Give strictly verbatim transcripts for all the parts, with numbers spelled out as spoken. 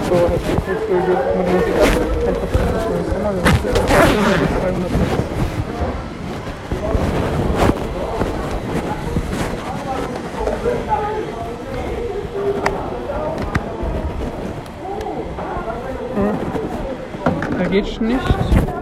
so heftig Flüge mit Musik ab. Einfach ganz schnell Sommer gemacht. zweihundert. Hm. Da geht's nicht.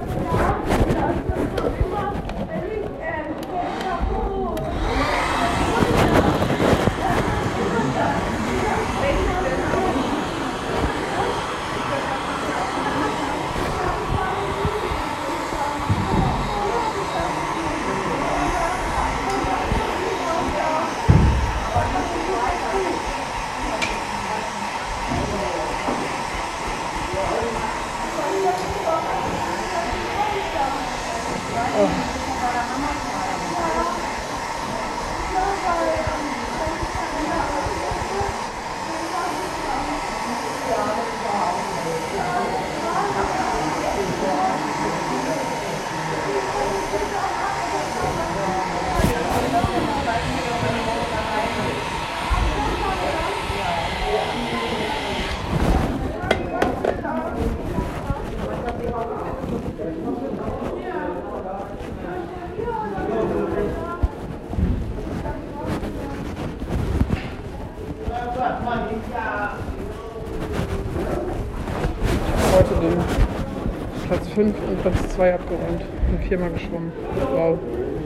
Heute den Platz fünf und Platz zwei abgeräumt und viermal geschwommen. Wow.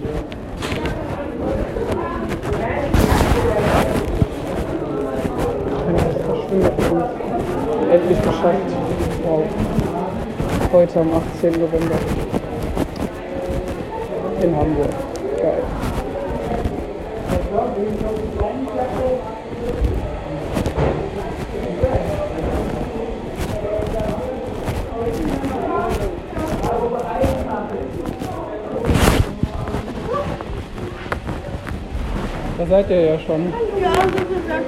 Endlich geschafft. Wow. Heute am achtzehnten November. In Hamburg. Geil. Da seid ihr ja schon. Ja, das ist das.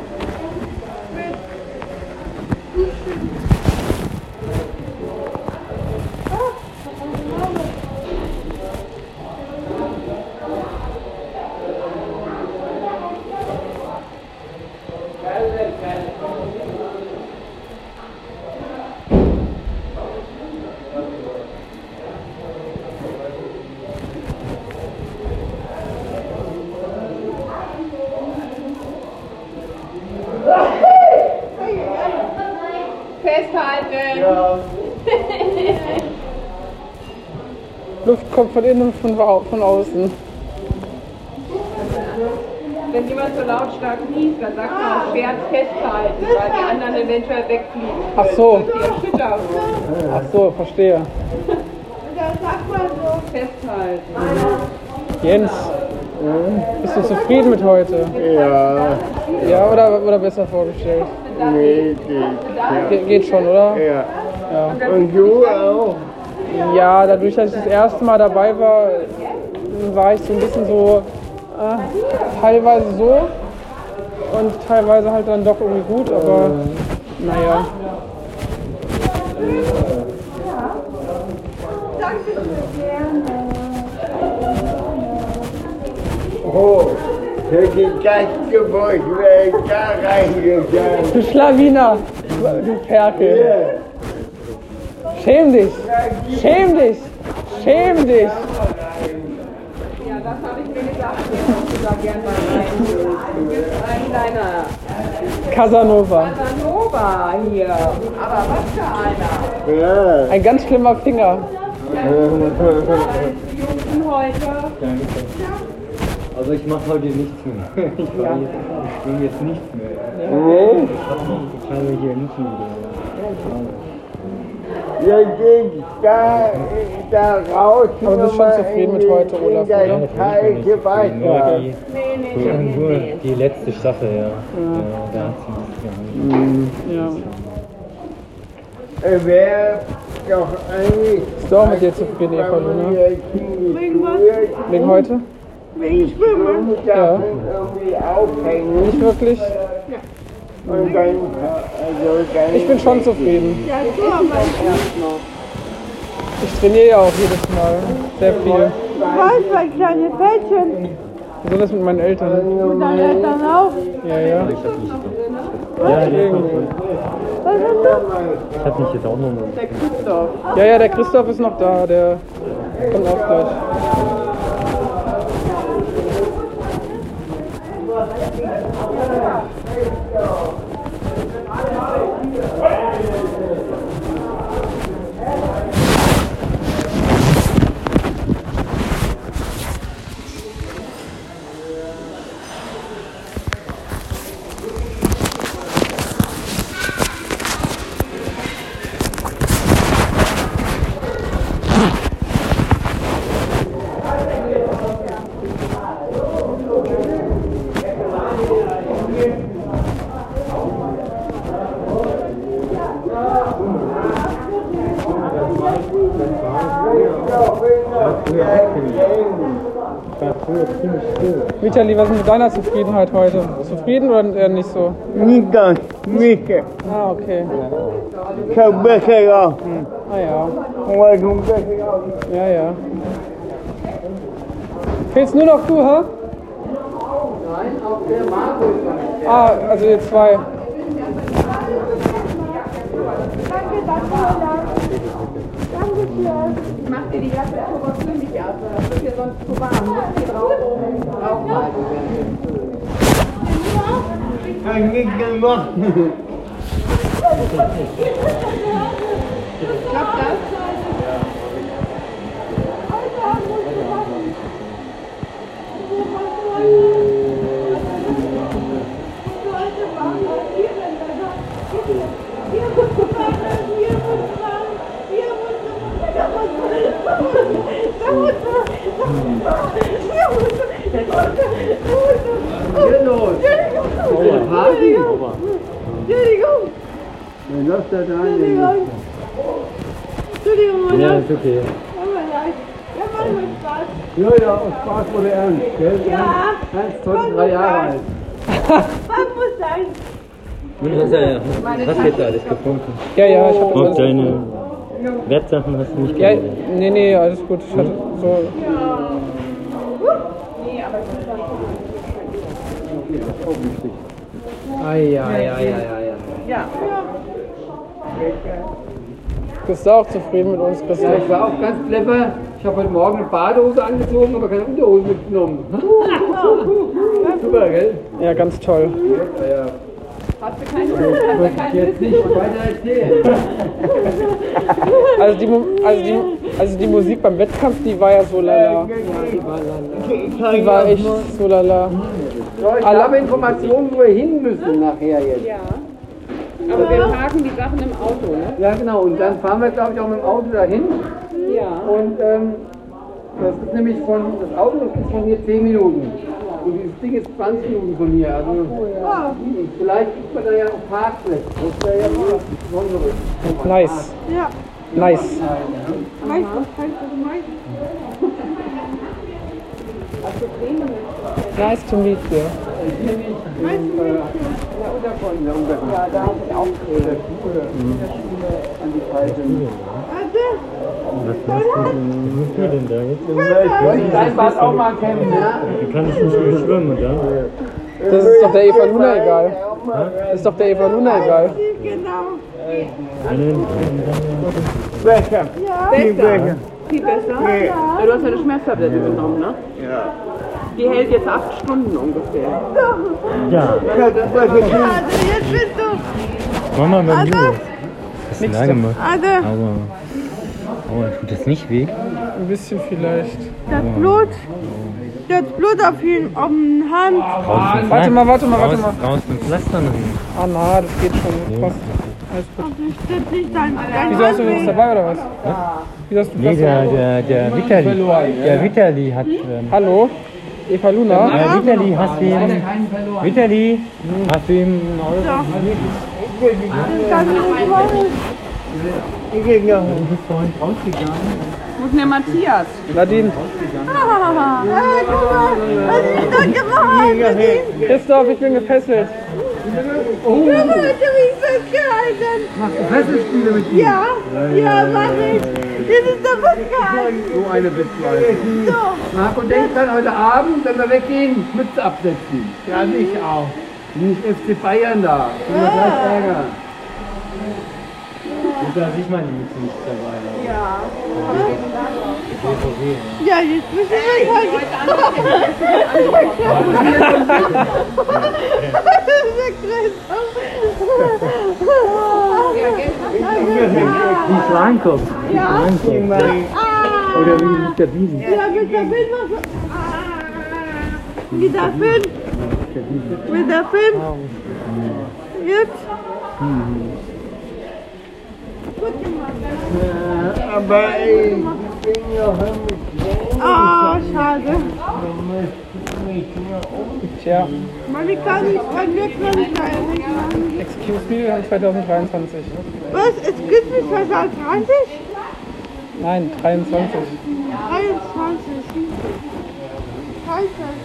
Festhalten! Ja. Luft kommt von innen und von, von außen. Wenn jemand so lautstark niest, dann sagt man Schwert festhalten, weil die anderen eventuell wegfliegen. Ach so. Die erschüttern. Ach so, verstehe. Das sagt man so. Festhalten. Jens, bist du zufrieden mit heute? Ja. Ja, oder, oder besser vorgestellt? Nee, geht. Ge geht schon, oder? Ja. Ja. Und du auch? Ja, dadurch, dass ich das erste Mal dabei war, war ich so ein bisschen so, äh, teilweise so und teilweise halt dann doch irgendwie gut, aber naja. Oh, für die Gastgeburt wäre ich da reingegangen. Du Schlawiner, du Ferkel. Schäm dich, schäm dich, schäm dich. Ja, das habe ich mir gedacht, dass du da gern mal rein willst. Du bist ein kleiner Casanova. Casanova hier. Aber was für einer. Ja. Ein ganz schlimmer Finger. Jungen heute. Danke. Also ich mache heute nichts mehr. Ich war jetzt, ich bin jetzt nichts mehr. Nee? Ich kann mich hier nicht mehr. Wir gehen da, da raus. Aber du bist schon zufrieden mit heute, Olaf, oder? Ja, natürlich bin ich zufrieden. Nur weiter. die, Nee, nee, nur, nee, nur nee. die letzte Staffel, ja. ja. Da hat sie nicht Ja. Wer doch eigentlich. Bist du auch mit dir zufrieden, Eva Luna? Wegen was? Wegen heute? Wegen Schwimmen. Ja. Irgendwie aufhängen. Nicht wirklich? Und dann, also dann Ich bin schon zufrieden. Ja, so, aber Ich trainiere ja auch jedes Mal sehr viel. was, mein kleines Mädchen. Besonders mit meinen Eltern. Und deine Eltern auch. Ja, ja. Ja, Deswegen. Was Ich hab mich jetzt auch noch mal. Der Christoph. Ja, ja, der Christoph ist noch da, der kommt auch gleich. Vitali, was ist mit deiner Zufriedenheit heute? Zufrieden oder eher nicht so? Nicht ganz, nicht. Ah, okay. Ich habe besser laufen. Ah ja. Aber du besser laufen. Ja, ja. Fehlst nur noch du, ha? Nein, auch der Markus. Ah, also ihr zwei. Danke, danke, danke schön. Ich mach dir die Jacke für mich aus, das ist hier sonst zu warm. Muss hier drauf draufhalten. Ich habe nicht gemacht. Klappt das? Hier los! Party! Entschuldigung, Dann läuft er da Entschuldigung. Entschuldigung, Mann. Ja, ist okay. Tut mir leid. Ja, mach mir Spaß. Ja, ja, aus Spaß wurde ernst, gell? Ja. Ernst, heute drei Jahre alt. Was muss sein? Und hast ja, hast jetzt alles gefunden. Ja, ja, ich hab das Auch alles. deine Wertsachen hast du nicht Ja, gesehen. nee, nee, alles gut. Ich hatte so. Ei, ei, ei, ei, ei. Ja, Bist du auch zufrieden mit uns, Ja, Christoph? ich war auch ganz clever. Ich habe heute Morgen eine Badehose angezogen, aber keine Unterhose mitgenommen. Super, gell? Ja, ganz toll. hast du keine Lust? Hast du Möchte ich keine jetzt nicht weiter erzählen. Also die, Mu- also, die, also die Musik beim Wettkampf, die war ja so lala. Die war echt so lala. So, ich Alle- habe Informationen, wo wir hin müssen nachher jetzt. Ja. Aber wir parken die Sachen im Auto, ne? Ja, genau. Und dann fahren wir, glaube ich, auch mit dem Auto dahin. Ja. Und ähm, das ist nämlich von, das Auto ist von hier zehn Minuten. Und dieses Ding ist zwanzig Minuten von hier. Also vielleicht gibt man da ja noch Parkplätze. Das wäre ja wohl das Besondere. Nice. Ja. Nice. Weißt du, was du meinst? Nice to meet you. Ja, da habe ich auch Tränen. Was machst du denn da jetzt? Soll ich dein Bad auch mal kennen, ja? Du kannst nicht mehr schwimmen, oder? Das ist doch der Eva Luna egal. Das ist doch der Eva Luna egal. Genau. Einen, Besser. Viel besser. Viel besser? Ja, du hast ja eine Schmerztablette genommen, ne? Ja. Die hält jetzt acht Stunden ungefähr. ja, Ich habe besser Also jetzt bist du. Mama, bei mir. Hast du da gemacht? Also, Aua. Aua, tut das nicht weh? Ein bisschen vielleicht. das Blut. Das Blut auf jeden auf den Hand. Draußen Warte mal, warte mal, warte mal. Draußen ein Pflaster noch. Ah na, das geht schon. Passt. Alles gut. Das ist nicht dein, dein Wieso hast du nichts Handweg. dabei oder was? Wieso hast du Nee, Plastik? der, der, der Vitali. Der Vitali hat. Ähm, Hallo? Eva Luna? der Vitali hast du ihm. Vitali, hast du ihm ein Euro gegeben? Das kann ich nicht wollen. Ich gehe nach Du bist vorhin rausgegangen. Wo ist denn der Matthias? Nadine? Ah, guck mal, was ich da gemacht habe. Christoph, ich bin gefesselt. Du hast mich festgehalten. Machst du Fesselspiele mit ihm? Ja, ja, mach ich. Das ist doch festgehalten. So eine bist du also. So. Marco denkt dann heute Abend, wenn wir weggehen, Mütze absetzen. Ja, ich auch. Nicht F C Bayern da. Können wir gleich ärgern. Gut, dass ich meine Miete nicht dabei habe. Ja. B V G. Ja, jetzt müssen wir halt. Die Schwankopf. Die Ja. Schwankopf. Oder wie mit der Wiesen. Ja, mit der Finn was. Mit der Finn. Mit der Finn. Jetzt. Gut gemacht. Aber ich bin ja mit Ah, schade. Tja, Man, ich kann nicht, man wird man nicht machen. excuse me, wir haben zwanzig dreiundzwanzig. Was? Es gibt mich zweitausendzwanzig? Nein, dreiundzwanzig. dreiundzwanzig. Scheiße.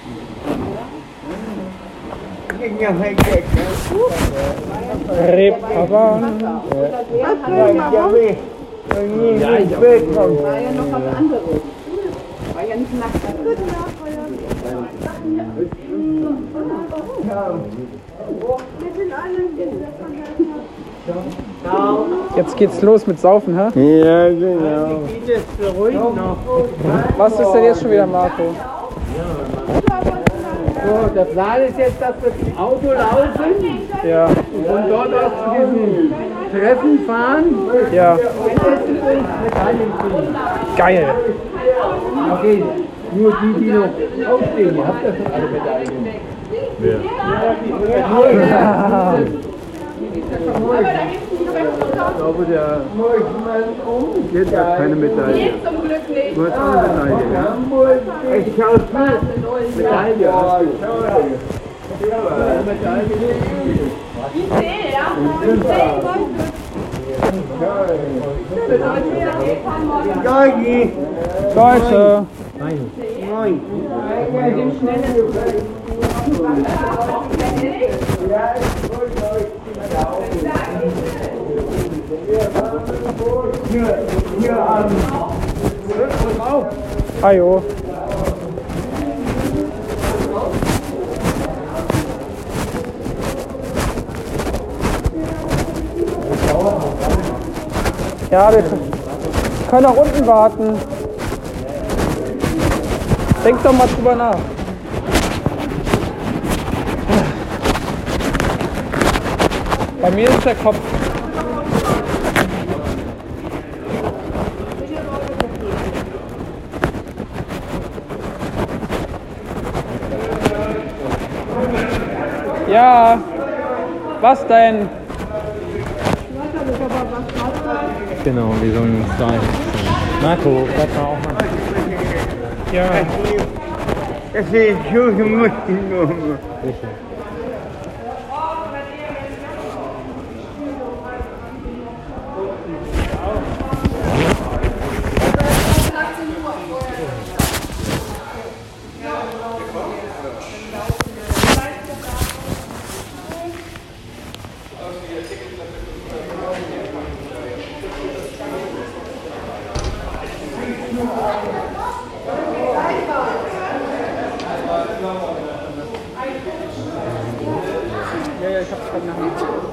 Reeperbahn. Was will man machen? War ja noch was anderes. War ja nicht nackt. Guten Tag, Feuer. Wir sind alle Jetzt geht's los mit Saufen, hä? Ja, genau. Was ist denn jetzt schon wieder, Marco? So, der Plan ist jetzt, dass wir zum Auto laufen Ja, und von dort aus zu diesem Treffen fahren. ja, Und essen und Medaillen kriegen. geil. Okay, nur die, die noch aufstehen. Ihr habt ja schon alle Medaillen. Ich glaube, der jetzt hat keine Medaille. Nee, zum Glück nicht. Du hast auch eine Medaille, ja? Ich schaue zu. Medaille hast du. Ich sehe, ja. Ich sehe. Georgi. Leute, Moin. Ajo. Ja, wir können auch unten warten. Denk doch mal drüber nach. Bei mir ist der Kopf. Ja, was denn? Genau, wir sollen uns da hin. Marco, bleib mal auch mal. Ja, Das ist so gemusst. Sicher. ja, ja, ich hab's gerade nach.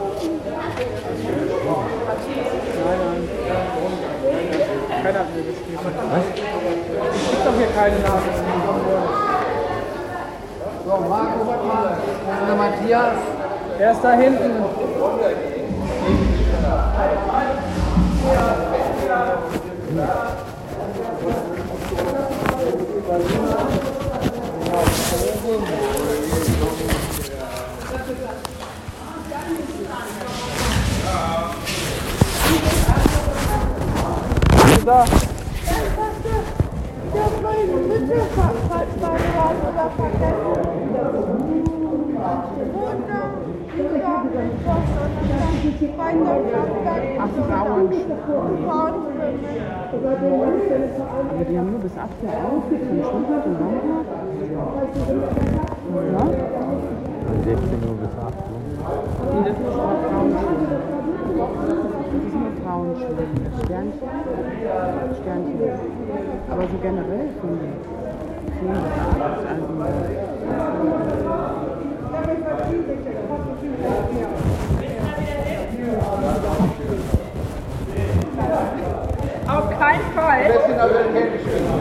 Nein, nein. Keiner hat mir geschrieben. Was? Es gibt doch hier keine Nachrichten. So, Marco, was mal? Der Matthias. Er ist da hinten. Da. Der meine Mütze verpasst oder vergessen. Ach, Frauenschwimmen. Aber die haben nur bis achtzehn Uhr auf, zum Schwimmbad und Wandbad. Ja? Von sechzehn Uhr bis acht Uhr. Nee, das ist auch Frauenschwimmen. Das ist nur Frauenschwimmen. Das Sternchen. Sternchen. Aber so generell von zehn bis acht. Also, bisschen auf den Händen schwingen.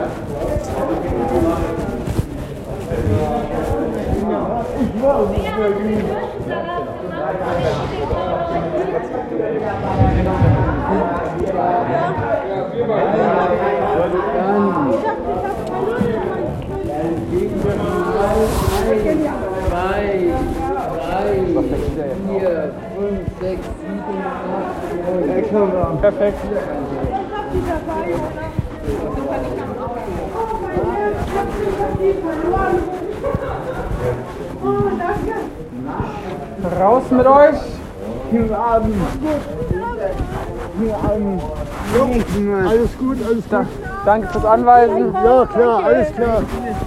Zwei, drei, vier, fünf, sechs, sieben, acht, neun. Perfekt. Raus mit euch! Guten Abend. Guten Abend. Alles gut, alles gut. Danke fürs Anweisen. Ja, klar, alles klar.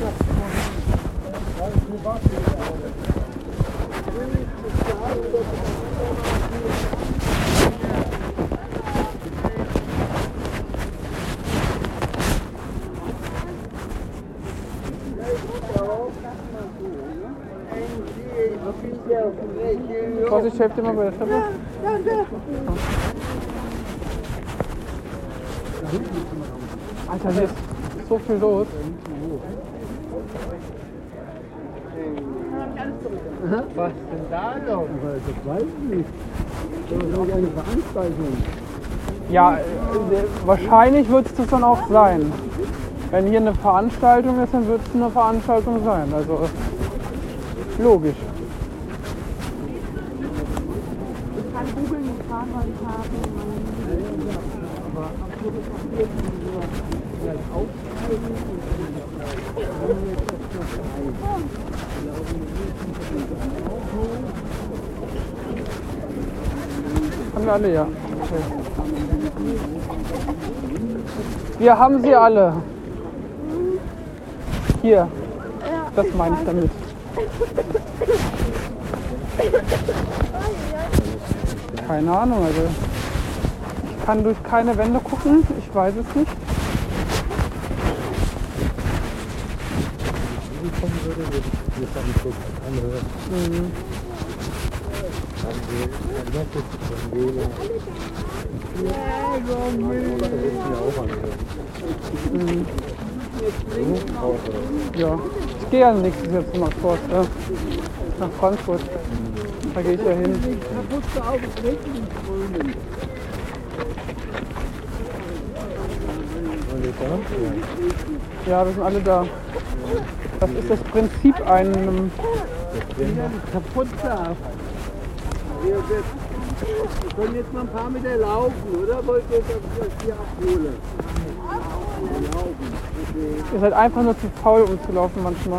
Vorsicht, helft dir mal bei der Treppe. Alter, hier ist so viel los. Was denn da los? Ich weiß nicht. Das ist doch eine Veranstaltung. Ja, äh, wahrscheinlich wird es das dann auch sein. Wenn hier eine Veranstaltung ist, dann wird es eine Veranstaltung sein. Also logisch. Ich kann googeln und fragen, was ich habe. Haben wir alle, ja. Okay. Wir haben sie alle. Hier. Das meine ich damit. Keine Ahnung, also ich kann durch keine Wände gucken, ich weiß es nicht. Mhm. Mhm. Ja, ich gehe ja nächstes Jahr zu Max Forst, äh, nach Frankfurt. Da gehe ich ja hin. Ja, wir sind alle da. Das ist das Prinzip einem Kaputt darf. Wir können jetzt mal ein paar Meter laufen, oder? Wollt ihr das hier abholen? Laufen. Ihr seid einfach nur zu faul, um zu laufen manchmal.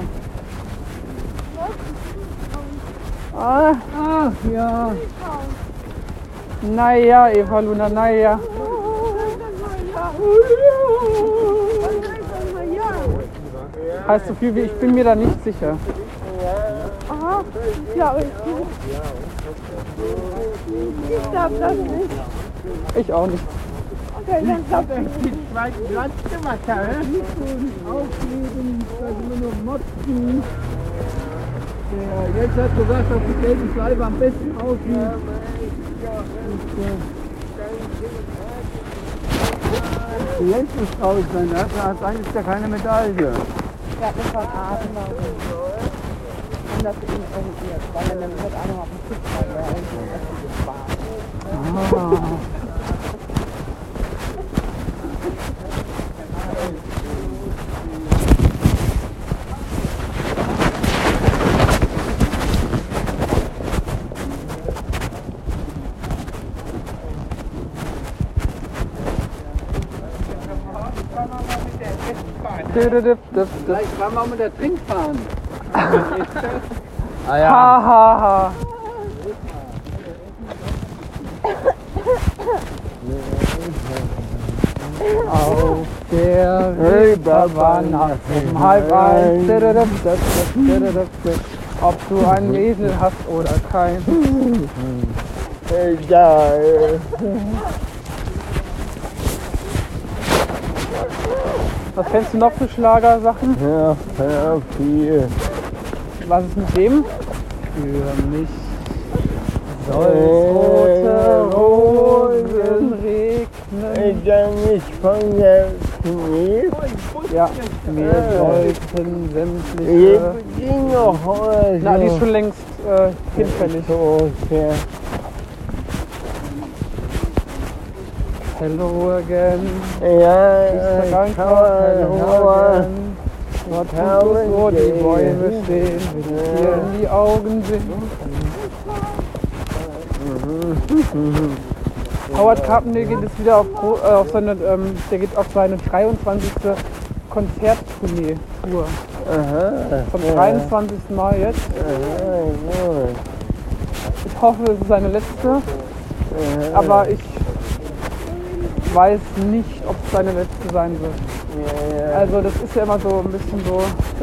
Ah, Ach ja. naja, Eva Luna, naja. Heißt so viel wie ich bin mir da nicht sicher. Aha, glaube ich. Ich glaube das nicht. Ich auch nicht. Okay, dann glaube ich. Die zweite Landgewasser, hä? Aufleben, da sind wir noch Motzen. Der Jens hat gesagt, dass die gelben Schleife am besten aussieht. Der Jens muss traurig sein, der hat eigentlich ja keine Medaille. Ja, das war Atemlauf. Und das ist nicht organisiert, weil dann wird einer auf dem Fußball, der irgendwie das Spaß. Ah. Vielleicht fahren wir auch mit der Trinkbahn. Ha ha ha. Auf der Reeperbahn nachts um halb eins. Ob du einen Esel hast oder keinen. Egal. Was kennst du noch für Schlagersachen? Ja, ja, viel. Was ist mit dem? Für mich soll rote Rosen regnen. Ich kann nicht von der Nee. Ja, wir sollten sämtliche... Ich ging noch heute. Na, die ist schon längst äh, hinfällig. So, okay. Hello again. Ja, Ist der ich kann Hello again. Dort kann wo es so die man Bäume gehen. stehen, wenn es dir in die Augen sehen. Howard Carpenter geht jetzt wieder auf, Gro- äh, auf seine, ähm, der geht auf seine dreiundzwanzigste Konzerttournee-Tour. Aha. Zum dreiundzwanzigsten Mal jetzt. Aha, gut. Ich hoffe, es ist seine letzte, Aha. aber ich weiß nicht, ob es seine letzte sein wird. Ja, ja. Also das ist ja immer so ein bisschen so.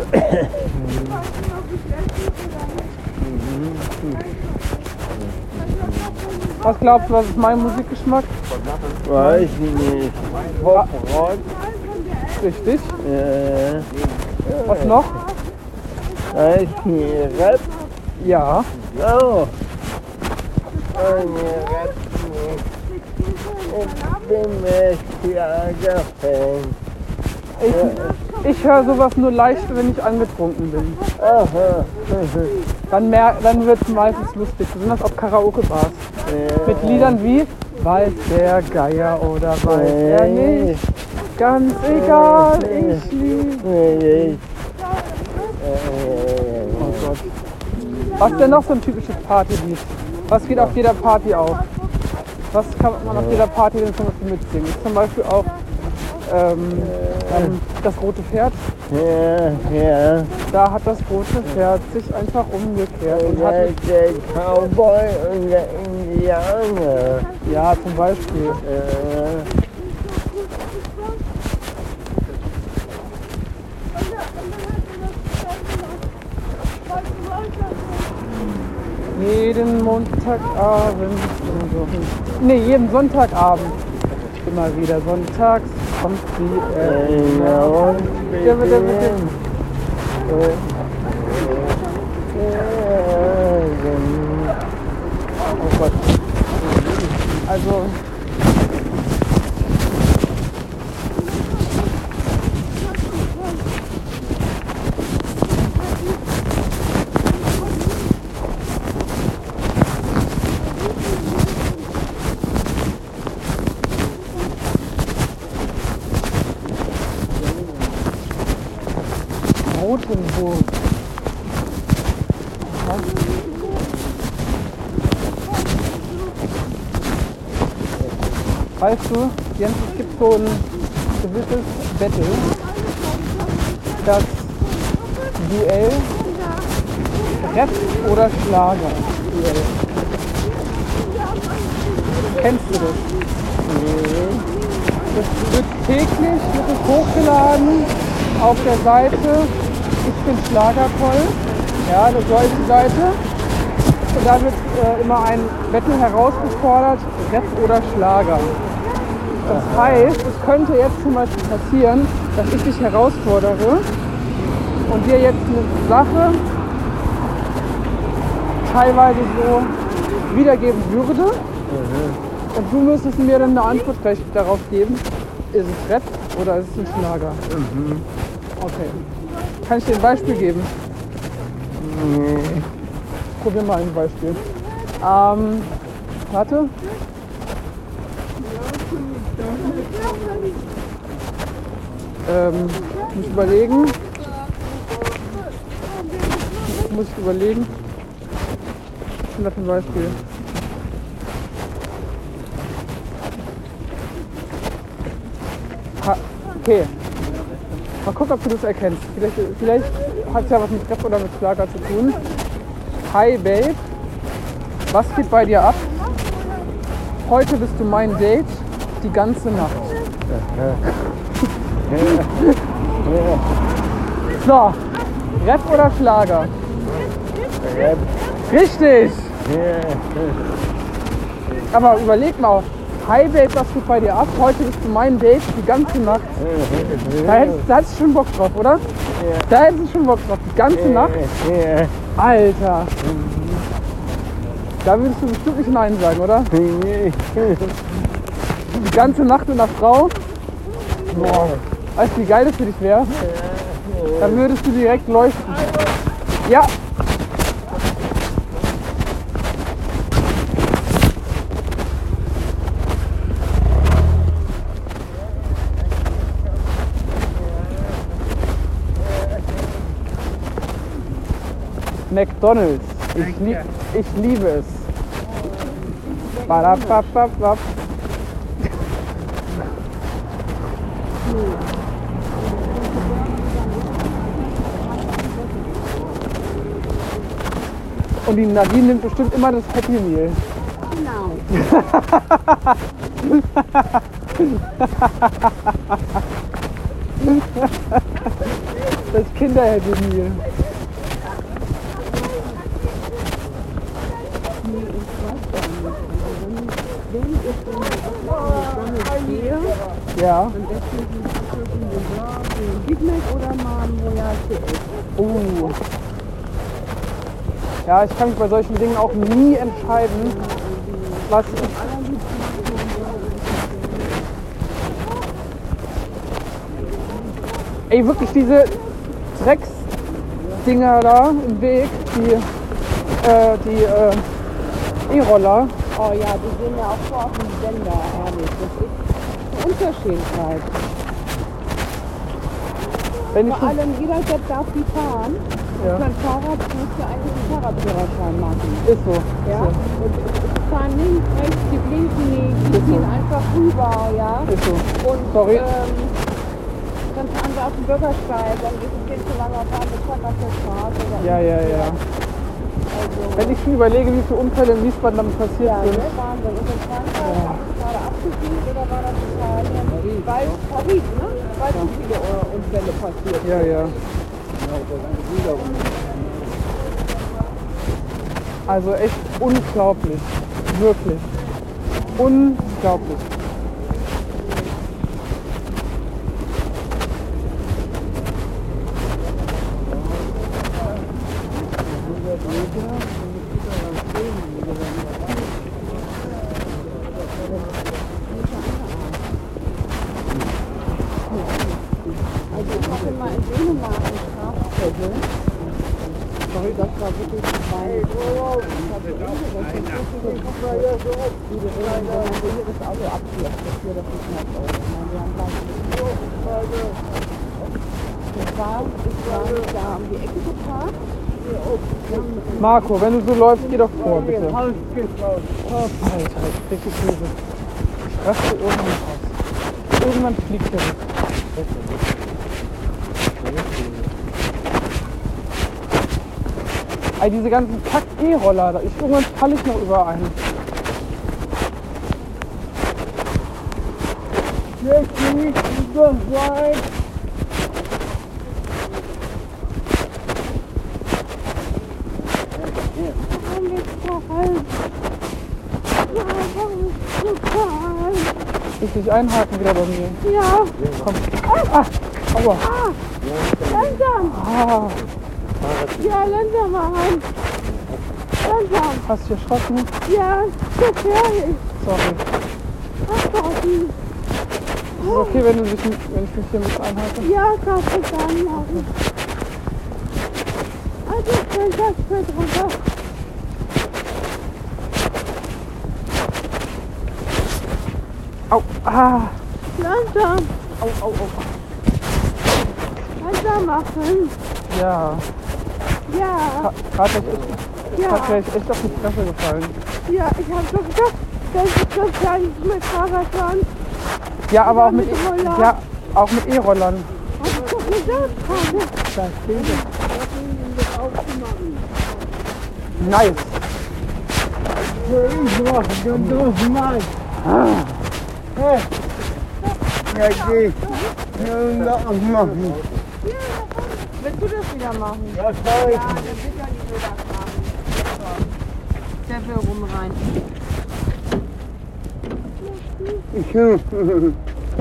Was glaubst du, was ist mein Musikgeschmack? Weiß ich nicht. Pop-Rock. Richtig. Ja. Was noch? Weiß ich nicht. Rap. Ja. So. Oh, nee, Rap nicht. Ich bin Schlager-Fan. Ich, ich höre sowas nur leicht, wenn ich angetrunken bin. Aha. Dann, mer- dann wird es meistens lustig, besonders auf Karaoke-Bars. Ja. Mit Liedern wie Weiß der Geier oder weiß er nicht. Ganz egal, ich liebe. Nee. Oh Gott. Was ist denn noch so ein typisches Partylied? Was geht auf jeder Party auf? Was kann man auf jeder Party denn zum Beispiel mitsingen? Zum Beispiel auch ähm, ähm, das rote Pferd. Ja, ja. Da hat das rote Pferd sich einfach umgekehrt und hat Der, mit, der Cowboy und der Indianer. ja, zum Beispiel. Äh, Jeden Montagabend, nee, jeden Sonntagabend, immer wieder sonntags kommt die Erinnerung. Ja, bitte, bitte. Oh Gott. Also, Rotenburg. Weißt du, Jens, es gibt so ein gewisses Battle, das Duell Rap oder Schlager. Duell. Kennst du das? Das wird täglich wird es hochgeladen auf der Seite Ich bin Schlager toll. Ja, das so heißt die Seite. Und da wird äh, immer ein Battle herausgefordert, Rap oder Schlager. Das heißt, es könnte jetzt zum Beispiel passieren, dass ich dich herausfordere und dir jetzt eine Sache teilweise so wiedergeben würde. Und du müsstest mir dann eine Antwort gleich darauf geben, ist es Rap oder ist es ein Schlager? Okay. Kann ich dir ein Beispiel geben? Probier mal ein Beispiel. Ähm, warte. Ähm, muss ich überlegen. Muss ich überlegen. Was ist denn das für ein Beispiel? Ha, okay. Mal gucken, ob du das erkennst. Vielleicht, vielleicht hat es ja was mit Rap oder mit Schlager zu tun. Hi Babe, was geht bei dir ab? Heute bist du mein Date die ganze Nacht. So, Rap oder Schlager? Rap. Richtig! Aber überleg mal, hi Babe, was geht bei dir ab? Heute bist du mein Date die ganze Nacht. Da hättest, da hättest du schon Bock drauf, oder? Da hättest du schon Bock drauf, die ganze Nacht. Alter! Da würdest du bestimmt nicht Nein sagen, oder? Die ganze Nacht mit einer Frau? Boah. Weißt du, wie geil das für dich wäre? Dann würdest du direkt leuchten. Ja. McDonald's. Ich, lieb, ich liebe es. Badabababab. Und die Nadine nimmt bestimmt immer das Happy Meal. Genau. Das Kinder-Happy Meal. Wenn ich in McDonald's gehe, Ja. dann esse ich einen Big Mac oder mal ein Royal C S. Oh. Ja, ich kann mich bei solchen Dingen auch nie entscheiden, was ich. Ey, wirklich diese Drecksdinger da im Weg, die, äh, die äh, E-Roller. Oh ja, die sehen ja auch so auf dem Sender, ehrlich. Das ist eine Unverschämtheit. Wenn ich Vor nicht, allem jeder Depp darf die fahren. Ja. Für ein Fahrrad musst du eigentlich einen Fahrradführerschein machen. ist so. Ja? So. Und die fahren links, rechts, die blinken nicht, die Ist so. ziehen einfach rüber, ja. Ist so. Und Sorry. Ähm, dann fahren sie auf den Bürgersteig, dann geht es viel zu lange auf eine Stadt auf der Straße. Oder Ja, ja, ja. Also, Wenn ich schon überlege, wie viele Unfälle in Wiesbaden damit passiert ja, sind. ne, Wahnsinn. Und in Frankreich Ja. hat es gerade abgespielt oder war das Italien? Weil Paris, ne? Weil so viele äh, Unfälle passiert. Ja, ja. Also echt unglaublich. Wirklich. Unglaublich. Also ich hatte mal in Dänemark einen Strafzettel. Sorry, das war wirklich ein Bein. Ich hatte umgerechnet, wie die Regeln, wenn man hier das Auto abfährt, das hier das nicht mehr aus. Wir haben gleich das war, ich war da um die Ecke geparkt. Marco, wenn du so läufst, geh doch vor, bitte. Oh, Alter, ich krieg die Krise. Ich raste irgendwann raus. Irgendwann fliegt der weg. Ey, diese ganzen Kack-E-Roller, da ich, irgendwann falle ich noch über einen. Jetzt nicht überfallen. Warum ist so kalt? Warum ist so kalt? Willst du dich einhaken wieder bei mir? Ja. Komm. Ah, aua. Langsam. Ah, Ja, langsam machen. Langsam. hast du dich erschrocken? Ja, gefährlich. Sorry. Abwarten. Ist es okay, wenn, du dich, wenn ich mich hier mit einhake? Ja, kannst du dann machen. Also, wenn das fällt runter. Au, ah. Langsam. Au, au, au. Langsam machen. Ja, Ja, gerade echt, ja. grad wäre ich echt auf die Fresse gefallen. Ja, ich hab doch gedacht, das ist das gar nicht mit Fahrradfahren. Ja, aber auch mit mit, Roller. ja, auch mit E-Rollern. Hab ich doch gesagt gerade. Das nice. Ich mach den doofen Mann. Hey. Ja, geh. Ja, noch machen. Willst du das wieder machen? Ja, sorry. Ja, dann wird ja nicht so das machen. Der will rum rein. Ich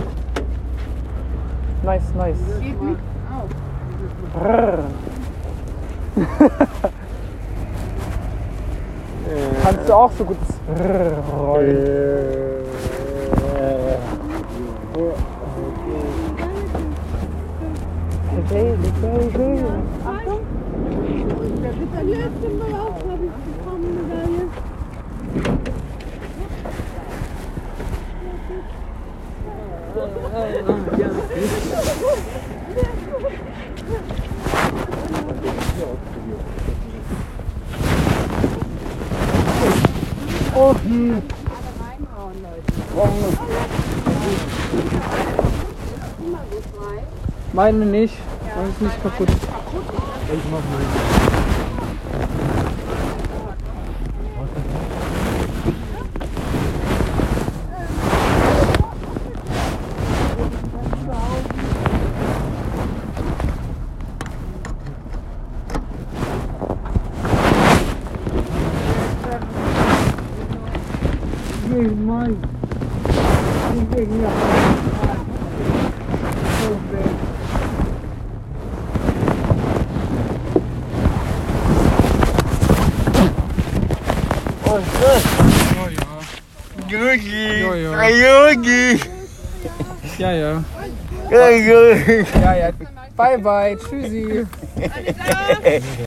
Nice, nice. Geht nicht auf. Brrr. Kannst du auch so gut rollen? Äh, Oh, hm. Meine nicht. Meine ist nicht kaputt. Ich mach meine. Gegen mein. Gegen ja. Yogi! Ja, ja. Yogi! Ja, ja. Yogi! Ja, ja. Bye, bye. Tschüssi.